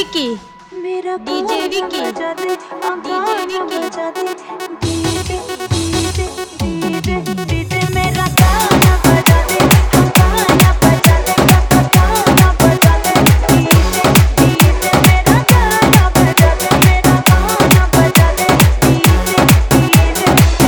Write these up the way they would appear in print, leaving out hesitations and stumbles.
विकी मेरा डीजे विकी बजा दे, डीजे बजा दे, डीजे डीजे डीजे डीजे मेरा गाना बजा दे, गाना बजा दे, गाना बजा दे, डीजे डीजे मेरा गाना बजा दे, मेरा गाना बजा दे, डीजे डीजे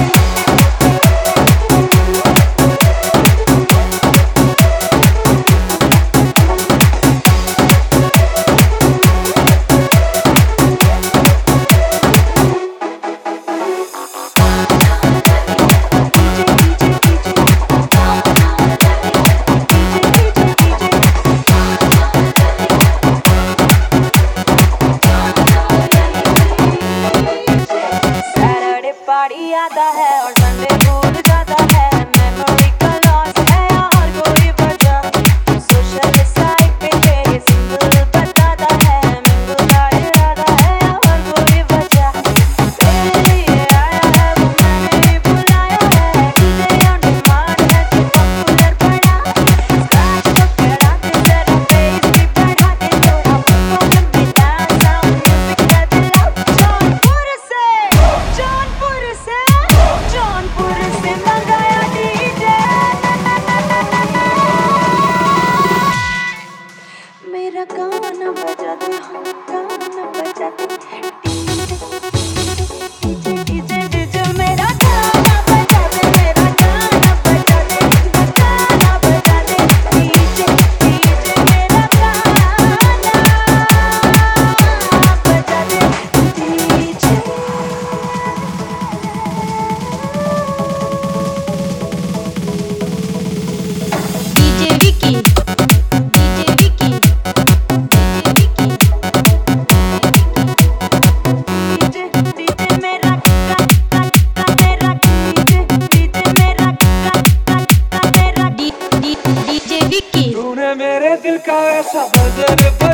पार्टी आता है और संडे भूल जाता है, मेमोरी का लॉस है और कोई वजह सोशल साइट पे तेरे सिंगल बताता है, मिंगल का इरादा है और कोई वजह तेरे लिए आया है वो मैंने भी बुलाया है, तुझे ऑन डिमांड है तो पॉपुलर बना स्क्रैच तो कराते जरा बेस भी बढ़ा दे, थोड़ा परफॉर्मेंस भी डांस साउंड म्यूजिक का दिलाओ जौनपुर से मंगाया डीजे, मेरा गाना बजा दे, गाना बजा दे, डीजे डीजे डीजे डीजे मेरा गाना बजा दे, मेरा गाना बजा दे, गाना बजा दे, डीजे डीजे मेरा गाना बजा दे, DJ DJ Vicky DJ Vicky DJ DJ मेरा मेरा डीजे डीजे मेरा मेरा डीजे विकी तूने मेरे दिल का ऐसा बदल